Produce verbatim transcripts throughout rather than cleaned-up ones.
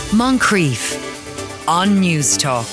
Moncrief on News Talk.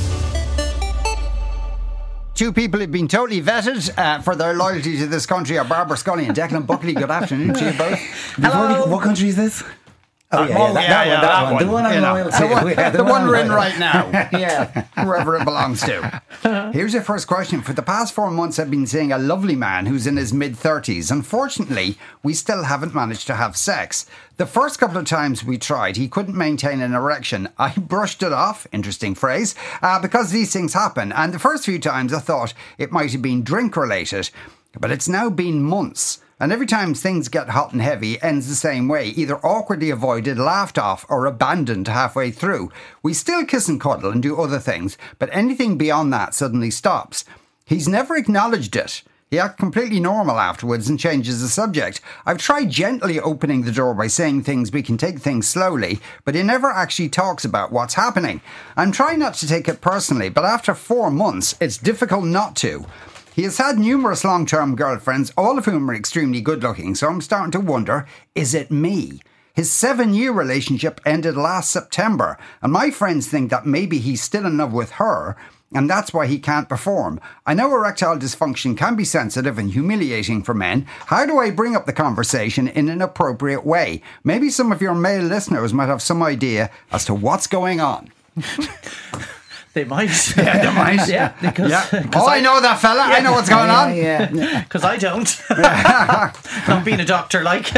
Two people who've been totally vetted uh, for their loyalty to this country are Barbara Scully and Declan Buckley. Good afternoon to you both. Hello. What country is this? Oh, yeah, yeah, that, that, yeah, one, that, that one. one. The one I'm loyal to. The one, yeah, the the one one we're in right now. Yeah, wherever it belongs to. Uh-huh. Here's your first question. For the past four months, I've been seeing a lovely man who's in his mid-thirties. Unfortunately, we still haven't managed to have sex. The first couple of times we tried, he couldn't maintain an erection. I brushed it off, interesting phrase, uh, because these things happen. And the first few times I thought it might have been drink-related. But it's now been months. And every time things get hot and heavy, it ends the same way, either awkwardly avoided, laughed off, or abandoned halfway through. We still kiss and cuddle and do other things, but anything beyond that suddenly stops. He's never acknowledged it. He acts completely normal afterwards and changes the subject. I've tried gently opening the door by saying things we can take things slowly, but he never actually talks about what's happening. I'm trying not to take it personally, but after four months, it's difficult not to. He has had numerous long-term girlfriends, all of whom are extremely good-looking, so I'm starting to wonder, is it me? His seven-year relationship ended last September, and my friends think that maybe he's still in love with her, and that's why he can't perform. I know erectile dysfunction can be sensitive and humiliating for men. How do I bring up the conversation in an appropriate way? Maybe some of your male listeners might have some idea as to what's going on. They might. Yeah, they might. Yeah, because, yeah. because Oh, I, I know that fella. Yeah. I know what's going yeah, on. Yeah, because I don't. Not being a doctor, like,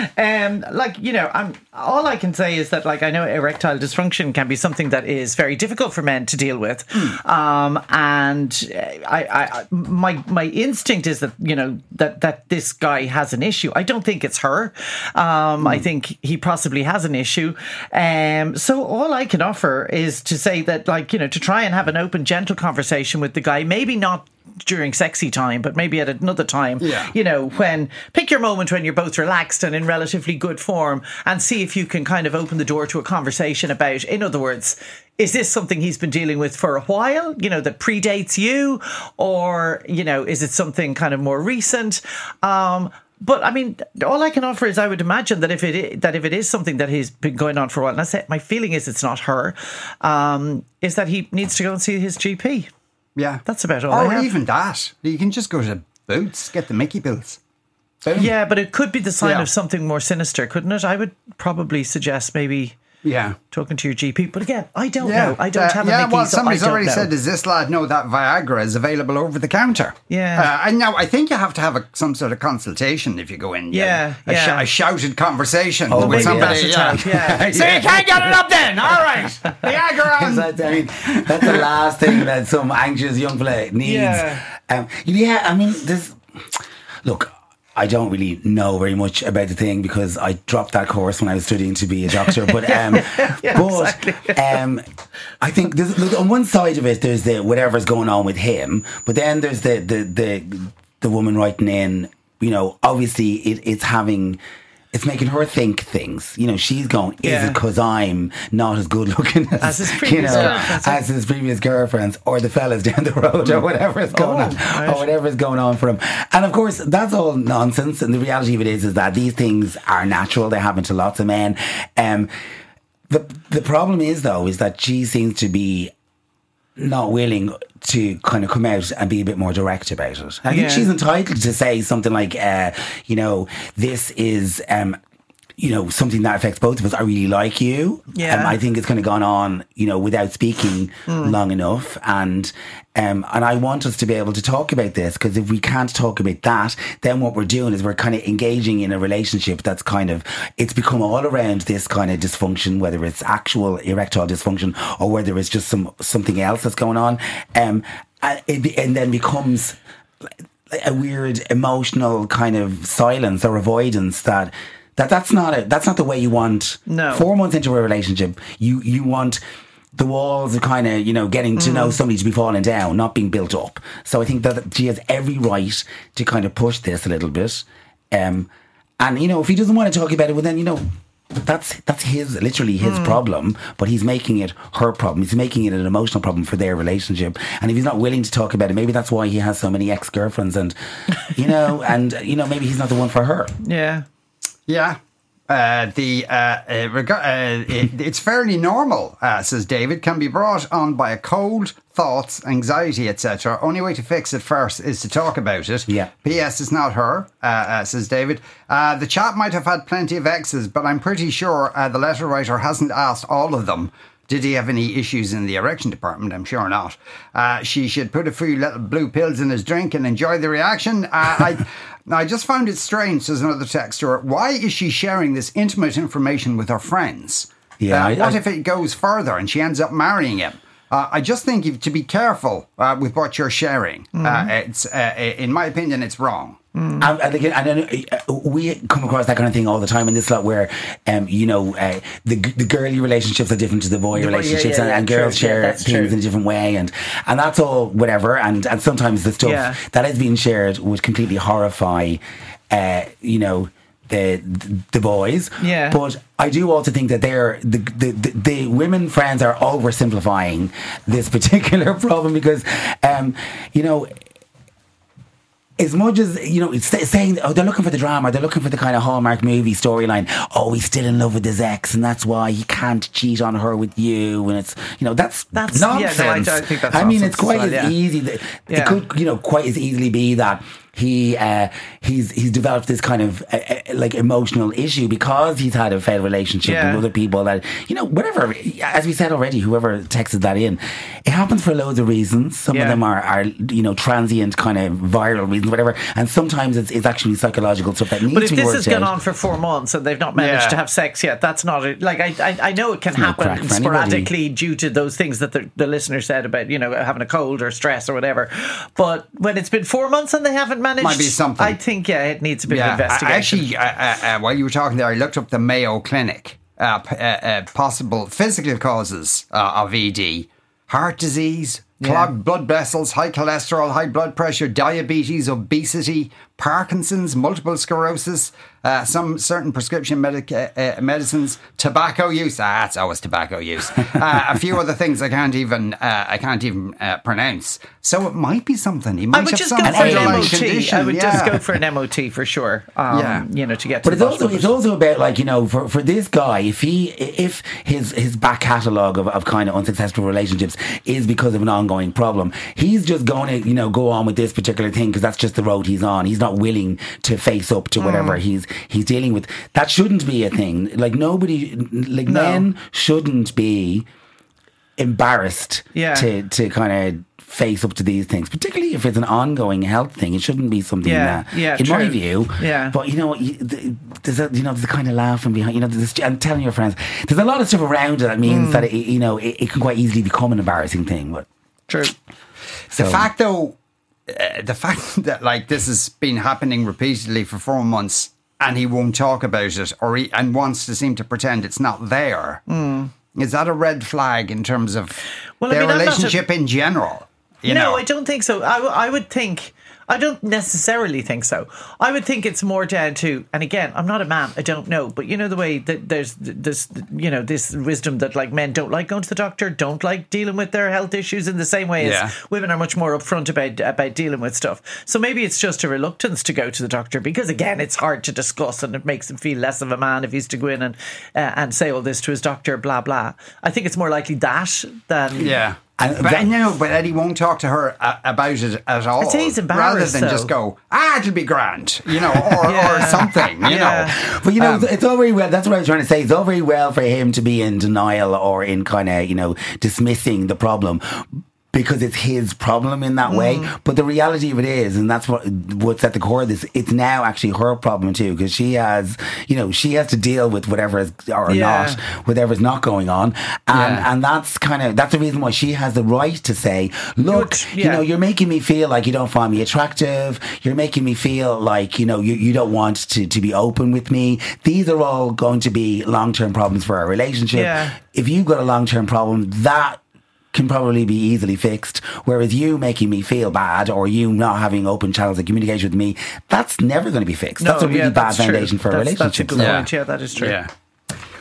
um, like you know, I'm. All I can say is that, like, I know erectile dysfunction can be something that is very difficult for men to deal with, mm. um, and I, I, my my instinct is that you know that that this guy has an issue. I don't think it's her. Um, mm. I think he possibly has an issue. Um, so all I can offer is to say that, like, you know, to try and have an open, gentle conversation with the guy. Maybe not during sexy time, but maybe at another time, yeah. you know, when pick your moment when you're both relaxed and in relatively good form, and see if you can kind of open the door to a conversation about, in other words, is this something he's been dealing with for a while, you know, that predates you, or, you know, is it something kind of more recent? Um, But I mean, all I can offer is I would imagine that if it is, that if it is something that has been going on for a while, and I say my feeling is it's not her, um, is that he needs to go and see his G P. Yeah, that's about all. Or I have. even that, you can just go to Boots, get the Mickey pills. Boom. Yeah, but it could be the sign yeah. of something more sinister, couldn't it? I would probably suggest maybe. Yeah, talking to your G P. But again, I don't yeah. know. I don't uh, have a yeah, Mickey, well, so somebody's I don't already know. said, does this lad know that Viagra is available over the counter? Yeah. Uh, and now I think you have to have a, some sort of consultation if you go in. Yeah, a, yeah. Sh- a shouted conversation oh, with somebody. Yeah. yeah. So you can't get it up then. All right. Viagra on. That, I mean, that's the last thing that some anxious young fella needs. Yeah. Um, yeah, I mean, this. Look, I don't really know very much about the thing because I dropped that course when I was studying to be a doctor. But um, yeah, but exactly. um, I think there's, look, on one side of it, there's the whatever's going on with him, but then there's the the the, the woman writing in. You know, obviously it, it's having. It's making her think things. You know, she's going, is Yeah. it because I'm not as good looking as, As his you previous know, girlfriends. as his previous girlfriends or the fellas down the road or whatever is going Oh, on right. or whatever is going on for him. And of course, that's all nonsense. And the reality of it is, is that these things are natural. They happen to lots of men. Um, the the problem is though, is that she seems to be not willing to kind of come out and be a bit more direct about it. I think Yeah. she's entitled to say something like, uh, you know, this is, um, you know, something that affects both of us. I really like you. Yeah. Um, I think it's kind of gone on, you know, without speaking Mm. long enough. And, um, and I want us to be able to talk about this, because if we can't talk about that, then what we're doing is we're kind of engaging in a relationship that's kind of, it's become all around this kind of dysfunction, whether it's actual erectile dysfunction or whether it's just some, something else that's going on. Um, and, it, and then becomes a weird emotional kind of silence or avoidance that, That that's not it. That's not the way you want. No. Four months into a relationship, you you want the walls of kind of, you know, getting to mm. know somebody to be falling down, not being built up. So I think that she has every right to kind of push this a little bit. Um, and you know, if he doesn't want to talk about it, well then, you know, that's that's his literally his mm. problem. But he's making it her problem. He's making it an emotional problem for their relationship. And if he's not willing to talk about it, maybe that's why he has so many ex-girlfriends. And you know, and you know, maybe he's not the one for her. Yeah. Yeah. Uh, the uh, uh, reg- uh, it, it's fairly normal, uh, says David. Can be brought on by a cold, thoughts, anxiety, et cetera. Only way to fix it first is to talk about it. Yeah. P S It's not her, uh, uh, says David. Uh, the chap might have had plenty of exes, but I'm pretty sure uh, the letter writer hasn't asked all of them. Did he have any issues in the erection department? I'm sure not. Uh, she should put a few little blue pills in his drink and enjoy the reaction. Uh, I, I just found it strange, says another texter. Why is she sharing this intimate information with her friends? Yeah, Uh, I- what I- if it goes further and she ends up marrying him? Uh, I just think you've to be careful uh, with what you're sharing. Uh, it's, uh, in my opinion, it's wrong. And, and again, and then, uh, we come across that kind of thing all the time in this lot where, um, you know, uh, the the girly relationships are different to the boy The boy- yeah, relationships, yeah, and, yeah, and true. girls Yeah, share that's things true. in a different way, and and that's all whatever. And and sometimes the stuff Yeah. that is being shared would completely horrify, uh, you know. The, the boys, Yeah. but I do also think that they're the, the the the women friends are oversimplifying this particular problem because, um, you know, as much as, you know, it's saying, oh, they're looking for the drama, they're looking for the kind of Hallmark movie storyline. Oh, he's still in love with his ex, and that's why he can't cheat on her with you. And it's, you know, that's, That's- yeah, no, I- nonsense. I think that's I mean, nonsense it's quite as as well, yeah. easy. That, Yeah. It could, you know, quite as easily be that he uh, he's he's developed this kind of uh, uh, like emotional issue because he's had a failed relationship Yeah. with other people that, you know, whatever. As we said already, whoever texted that in, it happens for loads of reasons. Some Yeah. of them are, are you know, transient kind of viral reasons, whatever, and sometimes it's, it's actually psychological stuff that needs But if to be this worked has gone out. on for four months and they've not managed Yeah. to have sex yet, that's not a, like I, I I know it can no happen crack for anybody. sporadically due to those things that the, the listener said about, you know, having a cold or stress or whatever. But when it's been four months and they haven't managed, Might be something. I think yeah, it needs a bit of I- investigation. I actually, uh, uh, uh, while you were talking there, I looked up the Mayo Clinic, uh, p- uh, uh, possible physical causes uh, of E D. Heart disease, clogged blood vessels, high cholesterol, high blood pressure, diabetes, obesity, Parkinson's, multiple sclerosis, uh, some certain prescription medic- uh, uh, medicines, tobacco use. Ah, it's always tobacco use. uh, a few other things I can't even uh, I can't even uh, pronounce. So it might be something. He might I would have just some go for an underlying M O T. condition. I would yeah. just go for an M O T for sure. Um, Yeah. you know, to get to But the it's bottom also of it's it. also about, like, you know, for, for this guy, if he if his his back catalogue of, of kind of unsuccessful relationships is because of an ongoing problem, he's just going to, you know, go on with this particular thing because that's just the road he's on. He's not willing to face up to whatever Mm. he's he's dealing with. That shouldn't be a thing. Like, nobody, like, No. men shouldn't be embarrassed Yeah. to to kind of face up to these things, particularly if it's an ongoing health thing. It shouldn't be something Yeah, that, yeah, in my true. view. Yeah. But you know, you, th- there's a, you know, there's a kind of laughing behind. You know, there's, I'm telling your friends, there's a lot of stuff around it that means Mm. that it, you know, it, it can quite easily become an embarrassing thing. But True. so, The fact, though, uh, the fact that like this has been happening repeatedly for four months and he won't talk about it, or he, and wants to seem to pretend it's not there, is that a red flag in terms of Well, I their mean, I'm not a- relationship in general? You no, know? I don't think so. I, w- I would think, I don't necessarily think so. I would think it's more down to, and again, I'm not a man, I don't know, but you know the way that there's this, you know, this wisdom that like men don't like going to the doctor, don't like dealing with their health issues in the same way Yeah. as women are much more upfront about about dealing with stuff. So maybe it's just a reluctance to go to the doctor because again, it's hard to discuss and it makes him feel less of a man if he's to go in and uh, and say all this to his doctor, blah blah. I think it's more likely that than Yeah. And but that- no, but Eddie won't talk to her uh, about it at all. I'd say he's rather embarrassed, than though. just go, ah, it'll be grand, you know, or, Yeah. or something, you Yeah. know. but you know, Um, it's all very well. That's what I was trying to say. It's all very well for him to be in denial or in kind of, you know, dismissing the problem, because it's his problem in that way. But the reality of it is, and that's what what's at the core of this, it's now actually her problem too, because she has, you know, she has to deal with whatever is, or Yeah. not, whatever's not going on. And Yeah. and that's kind of, that's the reason why she has the right to say, look, Which- you yeah. know, you're making me feel like you don't find me attractive. You're making me feel like, you know, you, you don't want to, to be open with me. These are all going to be long-term problems for our relationship. Yeah. If you've got a long-term problem, that can probably be easily fixed. Whereas you making me feel bad, or you not having open channels of communication with me, that's never going to be fixed. No, that's a really yeah, bad that's true. foundation for a That's- relationship. That's a good So- point. Yeah, that is true. Yeah.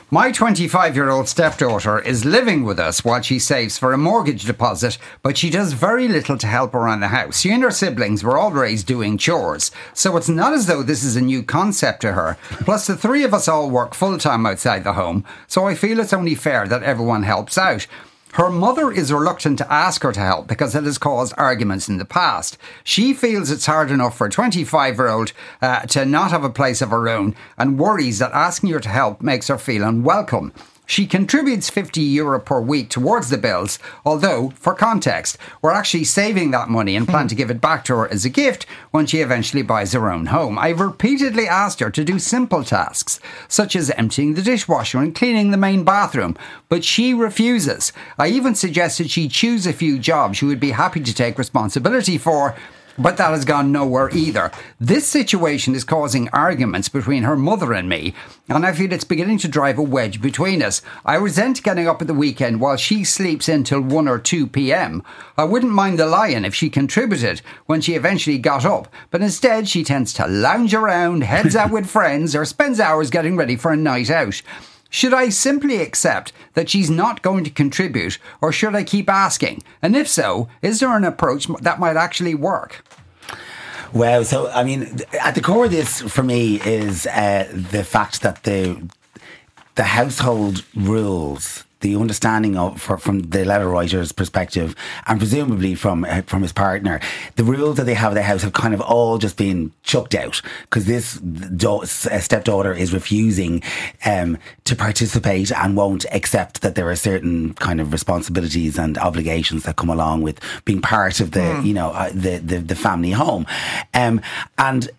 My twenty-five-year-old stepdaughter is living with us while she saves for a mortgage deposit, but she does very little to help around the house. She and her siblings were always doing chores, so it's not as though this is a new concept to her. Plus, the three of us all work full-time outside the home, so I feel it's only fair that everyone helps out. Her mother is reluctant to ask her to help because it has caused arguments in the past. She feels it's hard enough for a twenty-five-year-old uh, to not have a place of her own and worries that asking her to help makes her feel unwelcome. She contributes fifty euro per week towards the bills, although, for context, we're actually saving that money and plan to give it back to her as a gift when she eventually buys her own home. I've repeatedly asked her to do simple tasks, such as emptying the dishwasher and cleaning the main bathroom, but she refuses. I even suggested she choose a few jobs she would be happy to take responsibility for, but that has gone nowhere either. This situation is causing arguments between her mother and me, and I feel it's beginning to drive a wedge between us. I resent getting up at the weekend while she sleeps in till one or two p.m. I wouldn't mind the lying if she contributed when she eventually got up, but instead she tends to lounge around, heads out with friends, or spends hours getting ready for a night out. Should I simply accept that she's not going to contribute, or should I keep asking? And if so, is there an approach that might actually work? Well, so, I mean, at the core of this, for me, is uh, the fact that the the household rules, the understanding of, for, from the letter writer's perspective, and presumably from uh, from his partner, the rules that they have in the house have kind of all just been chucked out because this do- stepdaughter is refusing um, to participate and won't accept that there are certain kind of responsibilities and obligations that come along with being part of the, mm. you know, uh, the, the the family home, um, and.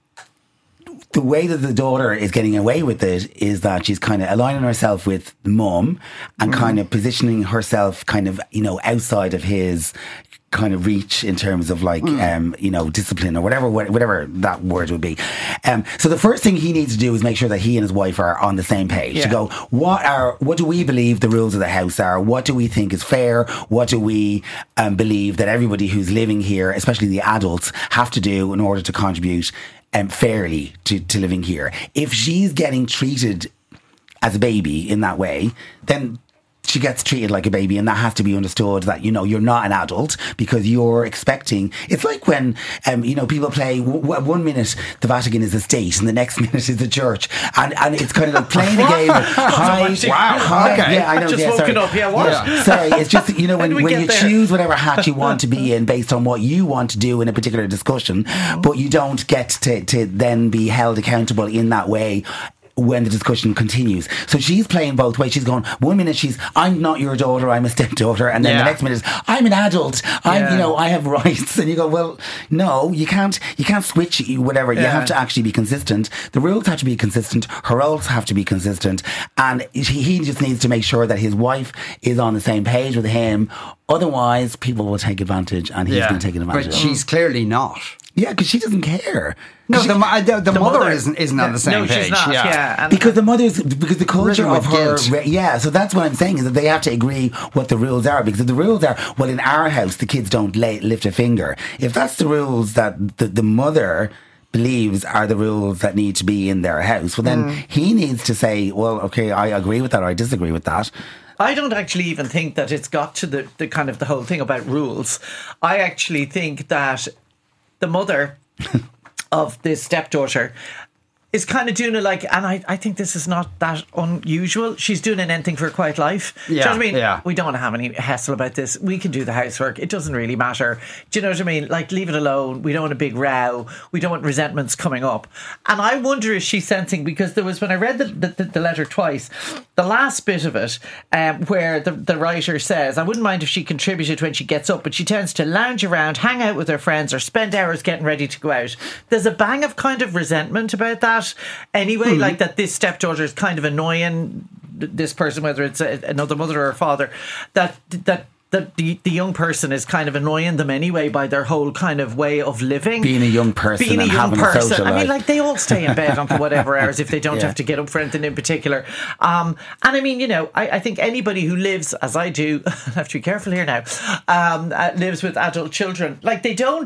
The way that the daughter is getting away with it is that she's kind of aligning herself with mum and mm. kind of positioning herself kind of, you know, outside of his kind of reach in terms of like, mm. um, you know, discipline or whatever, whatever that word would be. Um, so the first thing he needs to do is make sure that he and his wife are on the same page. Yeah. To go, what are, what do we believe the rules of the house are? What do we think is fair? What do we um, believe that everybody who's living here, especially the adults, have to do in order to contribute Um, fairly to, to living here? If she's getting treated as a baby in that way, then she gets treated like a baby, and that has to be understood that, you know, you're not an adult because you're expecting. It's like when, um, you know, people play w- w- one minute the Vatican is a state and the next minute is the church, and, and it's kind of like playing a game. Hi, wow, hi, okay. yeah, I know. Just yeah, woken sorry. up, yeah, what? Yeah, sorry, it's just, you know, when, when you there? choose whatever hat you want to be in based on what you want to do in a particular discussion, mm. but you don't get to, to then be held accountable in that way when the discussion continues. So she's playing both ways. She's going, one minute she's, I'm not your daughter, I'm a stepdaughter, and then yeah. the next minute is, I'm an adult, I'm, yeah. you know, I have rights. And you go, well, no, you can't, you can't switch whatever. Yeah. You have to actually be consistent. The rules have to be consistent. Her roles have to be consistent. And he, he just needs to make sure that his wife is on the same page with him. Otherwise, people will take advantage, and he's yeah. going to take advantage. But she's clearly not. Yeah, because she doesn't care. No, she, the, the, the, the mother, mother isn't isn't on the same no, page. She's not, yeah, yeah. because the mother's because the culture of her, guilt. yeah. So that's what I'm saying is that they have to agree what the rules are. Because if the rules are, well, in our house the kids don't lay, lift a finger. If that's the rules that the, the mother believes are the rules that need to be in their house, well, then mm. he needs to say, well, okay, I agree with that, or I disagree with that. I don't actually even think that it's got to the, the kind of the whole thing about rules. I actually think that the mother of this stepdaughter is kind of doing it like, and I, I think this is not that unusual. She's doing an anything for a quiet life. Yeah, do you know what I mean? Yeah. We don't want to have any hassle about this. We can do the housework. It doesn't really matter. Do you know what I mean? Like, leave it alone. We don't want a big row. We don't want resentments coming up. And I wonder if she's sensing, because there was, when I read the, the, the letter twice, the last bit of it, um, where the, the writer says, I wouldn't mind if she contributed when she gets up, but she tends to lounge around, hang out with her friends, or spend hours getting ready to go out. There's a bang of kind of resentment about that. Anyway, mm-hmm. like that this stepdaughter is kind of annoying this person, whether it's a, another mother or a father, that that that the, the young person is kind of annoying them anyway by their whole kind of way of living. Being a young person Being and a young having person. a social life. I mean, like, they all stay in bed until whatever hours if they don't yeah. have to get up for anything in particular. Um, and I mean, you know, I, I think anybody who lives, as I do, I have to be careful here now, um, uh, lives with adult children, like, they don't...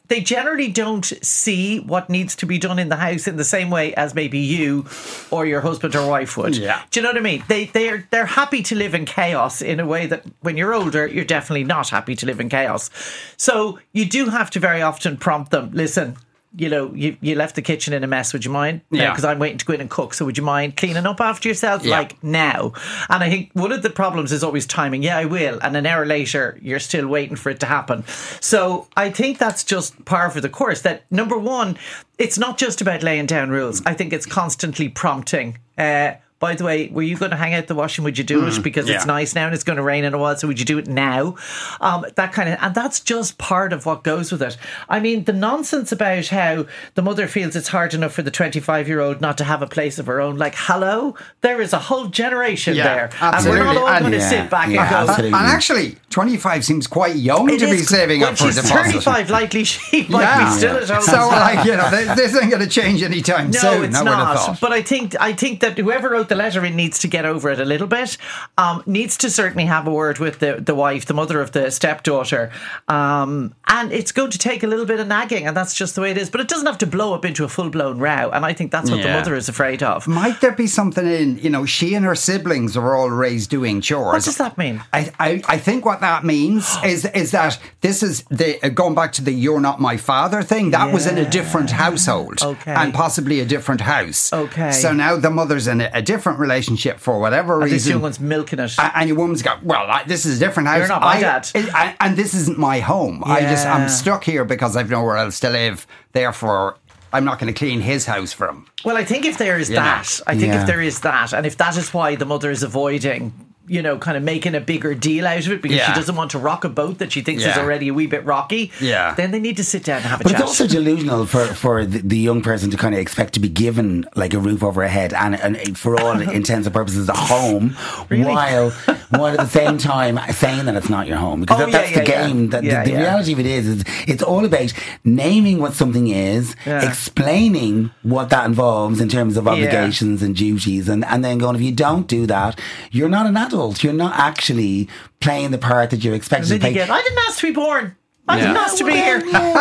they generally don't see what needs to be done in the house in the same way as maybe you or your husband or wife would. Yeah. Do you know what I mean? They they're they're happy to live in chaos in a way that when you're older, you're definitely not happy to live in chaos. So you do have to very often prompt them, listen, you know, you, you left the kitchen in a mess, would you mind? Yeah. Because I'm waiting to go in and cook, so would you mind cleaning up after yourself? Yeah. Like now. And I think one of the problems is always timing. Yeah, I will. And an hour later, you're still waiting for it to happen. So I think that's just par for the course. That number one, it's not just about laying down rules. I think it's constantly prompting. Uh, by the way, were you going to hang out the washing? Would you do mm, it? Because yeah. it's nice now and it's going to rain in a while. So would you do it now? Um, that kind of, and that's just part of what goes with it. I mean, the nonsense about how the mother feels it's hard enough for the twenty-five year old not to have a place of her own. Like, hello, there is a whole generation yeah, there. absolutely. And we're not all and, going to yeah, sit back yeah, and go. absolutely. And actually, twenty-five seems quite young It to be is, saving when up for a she's deposit. thirty-five, likely she might Yeah. be still at home. So, like, you know, this, this ain't going to change anytime No, soon. it's I would have not. thought. But I think I think that whoever wrote the letter in needs to get over it a little bit. Um, needs to certainly have a word with the, the wife, the mother of the stepdaughter. Um, and it's going to take a little bit of nagging, and that's just the way it is. But it doesn't have to blow up into a full blown row. And I think that's what Yeah. the mother is afraid of. Might there be something in, you know, she and her siblings were all raised doing chores. What does that mean? I, I, I think what that means is is that this is the uh, going back to the "you're not my father" thing. That was in a different household, Okay. and possibly a different house. Okay. So now the mother's in a, a different relationship for whatever And this reason. young one's milking it. A- and your woman's got, well, I, this is a different house. You're not my I- dad. I- and this isn't my home. I just, Yeah. I'm stuck here because I've nowhere else to live. Therefore, I'm not going to clean his house for him. Well, I think if there is You know. that, I think Yeah. if there is that, and if that is why the mother is avoiding, you know, kind of making a bigger deal out of it because Yeah. she doesn't want to rock a boat that she thinks is Yeah. already a wee bit rocky, Yeah. then they need to sit down and have a But chat. it's also delusional for, for the, the young person to kind of expect to be given like a roof over her head and, and for all intents and purposes a home, Really? while while at the same time saying that it's not your home, because Oh, that, that's yeah, the yeah, game. yeah. That, Yeah, the, the yeah. reality of it is, is it's all about naming what something is, Yeah. explaining what that involves in terms of obligations and duties, and, and then going, if you don't do that, you're not an adult. You're not actually playing the part that you're expected And to then you play. get, I didn't ask to be born. I didn't Yeah. ask to be here.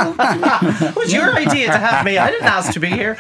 It was your idea to have me. I didn't ask to be here.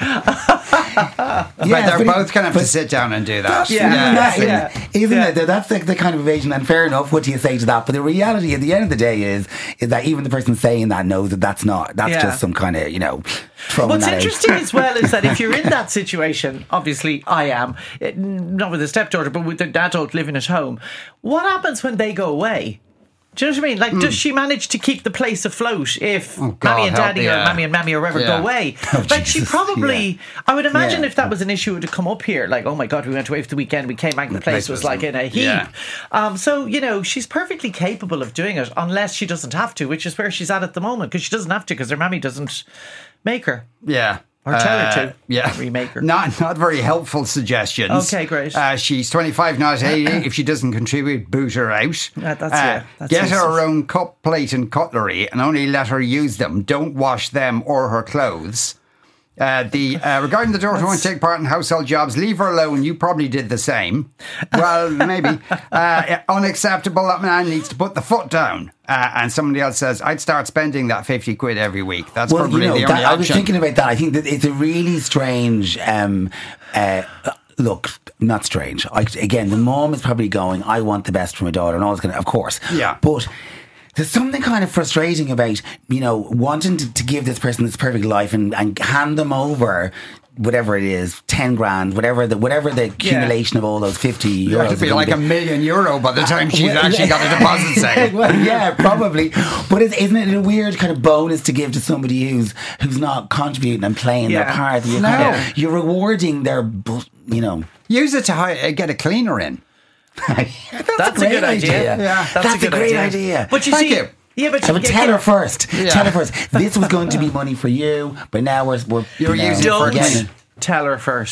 but Yeah, they're but it- both going to have but- to sit down and do that. Yeah. Yeah, Yeah. yeah. Isn't Yeah. it? That's like the kind of evasion, and fair enough. What do you say to that? But the reality at the end of the day is, is that even the person saying that knows that that's not. That's Yeah. just some kind of, you know, throwing What's that interesting out. as well is that if you're in that situation, obviously I am, eh, not with a stepdaughter, but with an adult living at home, what happens when they go away? Do you know what I mean? Like, does she manage to keep the place afloat if Hmm. Oh, God, Mammy and help, Daddy yeah. or Mammy and Mammy or whoever Yeah. go away? Oh, like, she Jesus, probably, yeah. I would imagine Yeah. if that was an issue, it would have come up here. Like, oh my God, we went away for the weekend, we came back and the place place was was like in- in a heap. yeah. Um, so, you know, she's perfectly capable of doing it unless she doesn't have to, which is where she's at at the moment, because she doesn't have to because her Mammy doesn't make her. Yeah. Or tell her to. Yeah. Remake her. Not, not very helpful suggestions. Okay, great. Uh, she's twenty-five, not eighty. If she doesn't contribute, boot her out. Yeah, that's- Uh, yeah, that's get her useless. her own cup, plate, and cutlery, and only let her use them. Don't wash them or her clothes. Uh, the uh, regarding the daughter who won't take part in household jobs, leave her alone. You probably did the same. Well, maybe. Uh, unacceptable. That man needs to put the foot down. Uh, and somebody else says, I'd start spending that fifty quid every week. That's Well, probably you know, the that, only I was option. thinking about that. I think that it's a really strange. Um, uh, look, not strange. I, again, the mom is probably going, I want the best for my daughter, and all this kind of, of course. Yeah. But there's something kind of frustrating about, you know, wanting to, to give this person this perfect life and, and hand them over whatever it is, ten grand, whatever the whatever the accumulation of all those fifty euros. It'd be are gonna like a million euro by the time she's Well, actually got a deposit saved. well, yeah, probably. But is, isn't it a weird kind of bonus to give to somebody who's who's not contributing and playing Yeah. their part? You're, No. kind of, you're rewarding their, bu- you know. Use it to hi- uh, get a cleaner in. that's, That's a, great good idea. Yeah. That's, That's a good a great idea. idea. But you Thank see, you. yeah, but, So, you but tell her first. Yeah. Tell her first. This was going to be money for you, but now we're, we're You're you know, using it for we're don't getting- tell her first.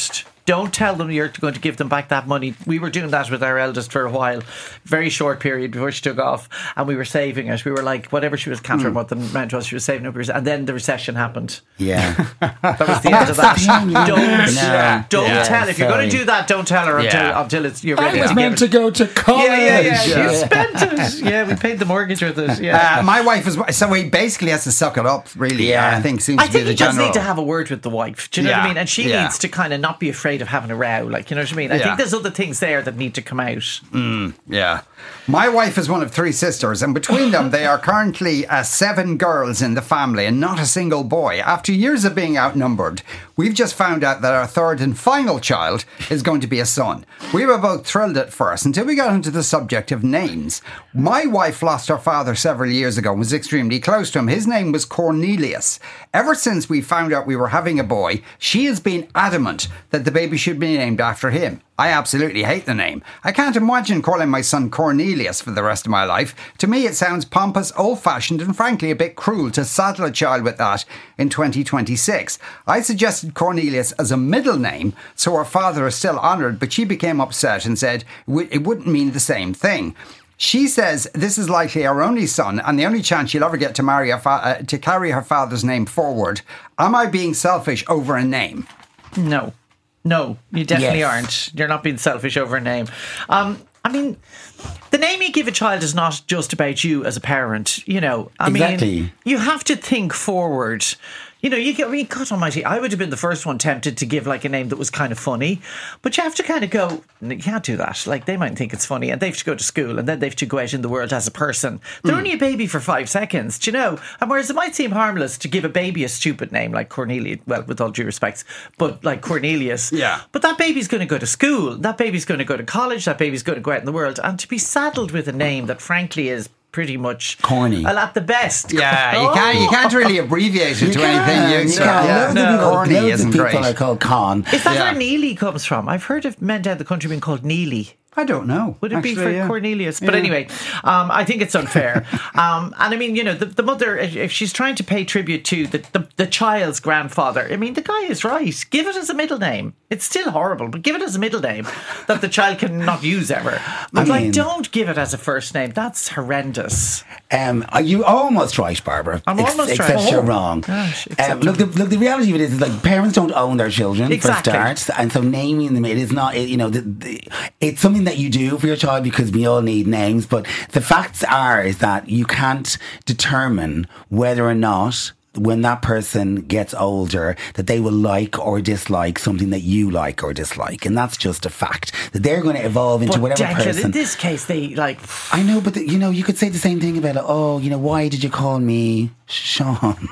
Don't tell them you're going to give them back that money. We were doing that with our eldest for a while, very short period before she took off, and we were saving it. We were like, whatever she was, can't remember what the amount was, she was saving up, and then the recession happened. Yeah. That was the end of that. Don't, No. don't Yeah, tell. If you're going to sorry. do that, don't tell her until, Yeah. until it's, you're I ready was to meant give to it. go to college. Yeah, yeah, yeah. Yeah. You spent it. Yeah, we paid the mortgage with it. Yeah. Uh, my wife is so he basically has to suck it up. Really, Yeah. I think seems I to think be he the does general. need to have a word with the wife. Do you know what I Yeah, mean? And she yeah. needs to kind of not be afraid of having a row. Like, you know what I mean? I Yeah. think there's other things there that need to come out. Yeah. My wife is one of three sisters, and between them, they are currently uh, seven girls in the family and not a single boy. After years of being outnumbered, we've just found out that our third and final child is going to be a son. We were both thrilled at first until we got into the subject of names. My wife lost her father several years ago and was extremely close to him. His name was Cornelius. Ever since we found out we were having a boy, she has been adamant that the baby should be named after him. I absolutely hate the name. I can't imagine calling my son Cornelius for the rest of my life. To me, it sounds pompous, old-fashioned, and frankly a bit cruel to saddle a child with that in twenty twenty-six. I suggested Cornelius as a middle name, so her father is still honoured, but she became upset and said it wouldn't mean the same thing. She says this is likely her only son and the only chance she'll ever get to marry her fa- uh, to carry her father's name forward. Am I being selfish over a name? No. No, you definitely Yes. aren't. You're not being selfish over a name. Um, I mean, the name you give a child is not just about you as a parent. You know, I Exactly. mean, you have to think forward. You know, you get, I mean, God almighty, I would have been the first one tempted to give like a name that was kind of funny, but you have to kind of go, you can't do that. Like, they might think it's funny and they have to go to school and then they have to go out in the world as a person. They're mm. only a baby for five seconds, do you know? And whereas it might seem harmless to give a baby a stupid name like Cornelius, well, with all due respects, but like Cornelius. Yeah. But that baby's going to go to school. That baby's going to go to college. That baby's going to go out in the world. And to be saddled with a name that frankly is pretty much corny. Well, at the best. Yeah, you can't you can't really abbreviate it You to can, anything. You you so, can. yeah. Loads of No. people- Corny loads of isn't people great. are called con. Is that Yeah. where Neely comes from? I've heard of men down the country being called Neely. I don't know. Would it Actually, be for yeah. Cornelius? But Yeah. anyway, um, I think it's unfair. um, and I mean, you know, the, the mother, if, if she's trying to pay tribute to the, the, the child's grandfather, I mean, the guy is right. Give it as a middle name. It's still horrible, but give it as a middle name that the child can not use ever. But I like, mean- don't give it as a first name. That's horrendous. Um, are you almost right, Barbara? I'm almost right. Except you're Oh. wrong. Gosh, um, except- look, the, look, the reality of it is, is like parents don't own their children Exactly. for starts, and so naming them, it is not. It, you know, the, the, it's something that you do for your child because we all need names. But the facts are is that you can't determine whether or not, when that person gets older, that they will like or dislike something that you like or dislike, and that's just a fact. That they're going to evolve into But whatever Declan, person. in this case, they like. I know, but the, you know, you could say the same thing about, oh, you know, why did you call me Sean?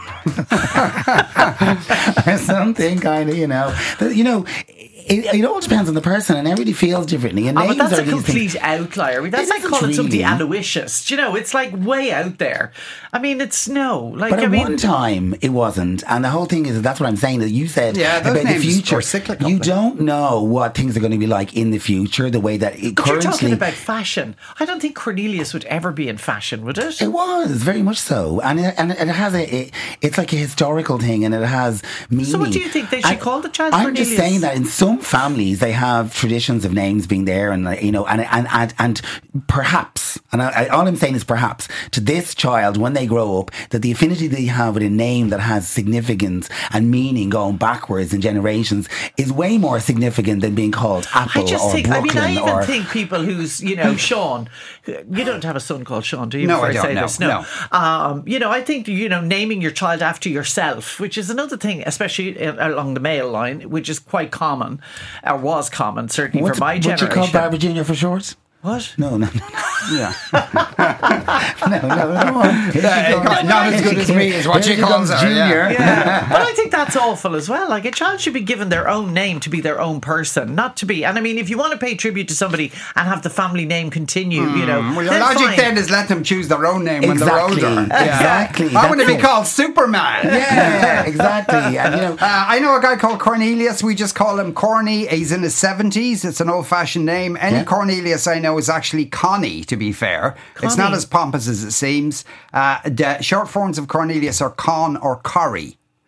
Or something kind of, you know, but, you know. It, it all depends on the person, and everybody feels differently. And Oh, names but that's are a these complete things. outlier. I mean, that's It like isn't calling somebody really. Aloysius. Do you know, it's like way out there. I mean, it's no. Like, But I at mean, one time, it wasn't. And the whole thing is, that's what I'm saying, that you said Yeah, those about the names future. are cyclical. You don't know what things are going to be like in the future, the way that it but you're currently... talking about fashion. I don't think Cornelius would ever be in fashion, would it? It was very much so, and it, and it has a. It, it's like a historical thing, and it has meaning. So what do you think they should And call the child I'm Cornelius? just saying that in some families they have traditions of names being there, and like, you know, and and and, and perhaps, and I, I, all I'm saying is perhaps to this child when they grow up, that the affinity they have with a name that has significance and meaning going backwards in generations is way more significant than being called Apple I just or think, Brooklyn I mean, I even or. think people who's, you know, Sean, you don't have a son called Sean, do you? No, before I don't, say no, this? No. Um, you know, I think, you know, naming your child after yourself, which is another thing, especially along the male line, which is quite common, or was common, certainly What's, for my what you generation. call Barbara Junior for short? What? No, no, no. Yeah. No, no, no. Yeah, not as good as me is what Here she she calls comes, her. Junior. Yeah. Yeah. But I think that's awful as well. Like, a child should be given their own name to be their own person, not to be. And I mean, if you want to pay tribute to somebody and have the family name continue, you know, Well, your then logic fine. then is let them choose their own name when Exactly. they're older. Exactly. I want to That's be it. called Superman. Yeah, exactly. And you know, Uh, I know a guy called Cornelius. We just call him Corny. He's in his seventies. It's an old-fashioned name. Any Yeah. Cornelius I know is actually Connie, to be fair. It's not Connie. as pompous as it seems. Uh, the short forms of Cornelius are Con or Corrie.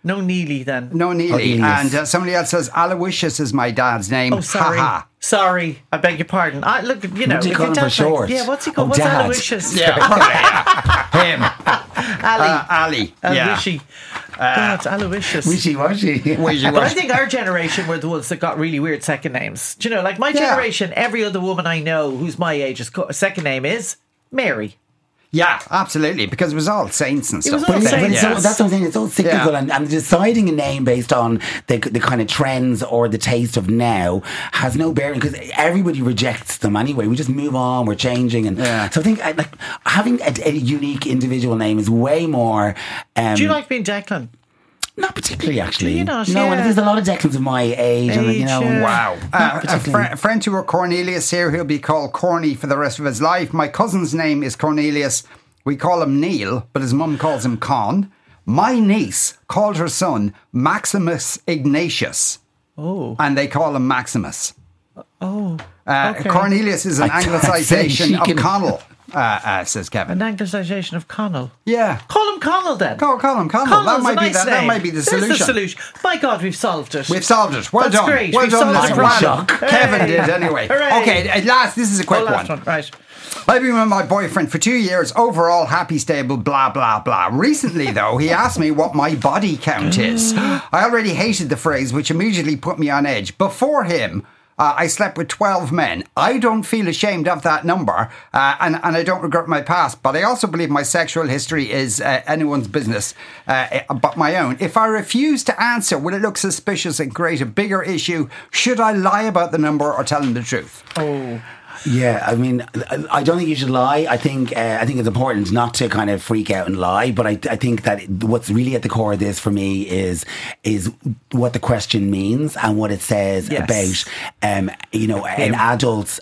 No Neely then. No Neely. Oh, and uh, somebody else says, Aloysius is my dad's name. Oh, sorry. Ha ha. Sorry, I beg your pardon. I, look, you know, What do you if call your him dad for likes- short? Yeah, what's he called? Oh, What's Dad. Aloysius? Yeah, probably, yeah. Him. Ali. Uh, Ali. Yeah. Aloysius. God, it's Aloysius. Wishy-washy. Wishy-washy. But I think our generation were the ones that got really weird second names. Do you know, like my Yeah. generation, every other woman I know who's my age, is co- second name is Mary. Yeah, absolutely. Because it was all saints and It stuff. was all But, it's, but saints. it's Yeah. so, that's what I'm saying. It's so cyclical, Yeah. and, and deciding a name based on the the kind of trends or the taste of now has no bearing because everybody rejects them anyway. We just move on. We're changing, and Yeah. so I think I, like having a, a unique individual name is way more. Um, Do you like being Declan? Not particularly, actually. Do you not? No, Yeah. and there's a lot of Declans of my age, and you Age, know, yeah. Wow. Uh, a particularly. fri- friend to a Cornelius here, he'll be called Corny for the rest of his life. My cousin's name is Cornelius. We call him Neil, but his mum calls him Con. My niece called her son Maximus Ignatius. Oh. And they call him Maximus. Oh. Uh, okay. Cornelius is an I- I'd say anglicisation she of can- Connell, uh, uh, says Kevin. An anglicisation of Connell. Yeah. Call him Connell then. Call, call him Connell. Connell's That might a be nice that, that name. might be the There's solution. the solution. My God, we've solved it. We've solved it. Well That's done. great. Well We've done, solved it listener. for Well shock. done. Hey. Kevin did anyway. Hooray. Okay, at last, this is a quick Oh, last one. one. Right. I've been with my boyfriend for two years, overall happy, stable, blah, blah, blah. Recently, though, he asked me what my body count is. I already hated the phrase, which immediately put me on edge. Before him, uh, I slept with twelve men. I don't feel ashamed of that number, uh, and, and I don't regret my past, but I also believe my sexual history is uh, anyone's business uh, but my own. If I refuse to answer, will it look suspicious and create a bigger issue? Should I lie about the number or tell him the truth? Oh. Yeah, I mean, I I don't think you should lie. I think uh, I think it's important not to kind of freak out and lie. But I, I think that what's really at the core of this for me is is what the question means and what it says Yes. about, um, you know, an adult's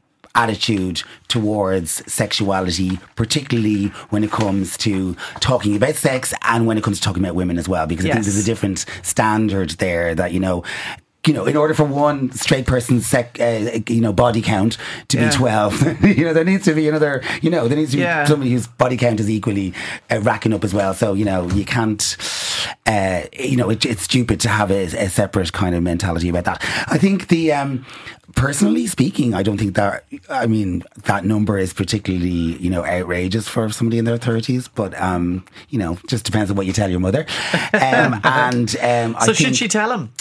attitude towards sexuality, particularly when it comes to talking about sex and when it comes to talking about women as well. Because I think Yes. there's a different standard there that, you know, you know, in order for one straight person's sec, uh, you know, body count to Yeah. be twelve, you know, there needs to be another, you know, there needs to be Yeah. somebody whose body count is equally uh, racking up as well. So, you know, you can't, uh, you know, it, it's stupid to have a, a separate kind of mentality about that. I think the, um, personally speaking, I don't think that, I mean, that number is particularly, you know, outrageous for somebody in their thirties, but, um, you know, just depends on what you tell your mother. Um, and, um, I So think, should she tell him?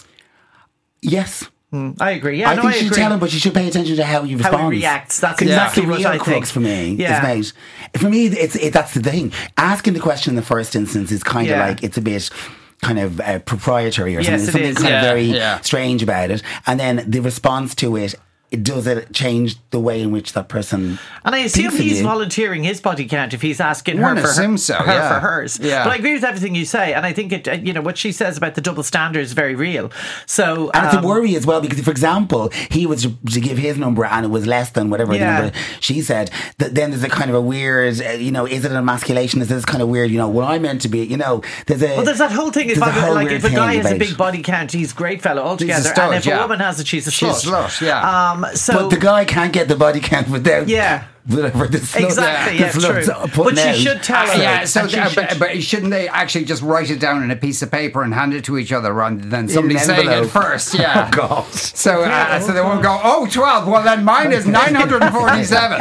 Yes. I agree. Yeah, I no, think I you should agree. tell him, but you should pay attention to how he How responds. he reacts. That's 'Cause exactly the what real I crux think. for me. Yeah. Is about, for me, it's it, that's the thing. Asking the question in the first instance is kind Yeah. of like it's a bit kind of uh, proprietary or Yes, something. it There's something is. kind Yeah, of very yeah. strange about it, and then the response to it. It does it change the way in which that person And I assume thinks of he's you? volunteering his body count if he's asking One her for her, assumes so, her yeah. for hers. Yeah. But I agree with everything you say, and I think it. uh, You know what she says about the double standard is very real. So And it's a um, worry as well because, for example, he was to, to give his number and it was less than whatever Yeah. the number she said. That then there's a kind of a weird, uh, you know, is it an emasculation? Is this kind of weird? You know, what I meant to be, you know, there's a. Well, there's that whole thing. If, there's a I, whole like, weird if a guy thing has a about- big body count, he's a great fellow altogether. stud, and if yeah. a woman has it, she's a She's slut. a slut, yeah. Um, so But the guy can't get the body count without. Yeah. Whatever the slut, Exactly, the yeah, slut's true. putting But she out. should tell her. Uh, yeah, so And she uh, should- but, but shouldn't they actually just write it down in a piece of paper and hand it to each other rather than somebody an saying it envelope. first? Yeah. Oh, God. So, uh, so they won't go, oh, twelve. Well, then mine is nine hundred forty-seven.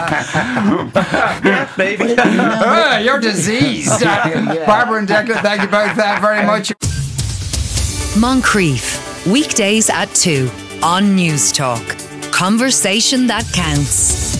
yeah, maybe. Ah, you're diseased. Uh, Yeah. Barbara and Declan, thank you both uh, very much. Moncrief, weekdays at two on News Talk. Conversation that counts.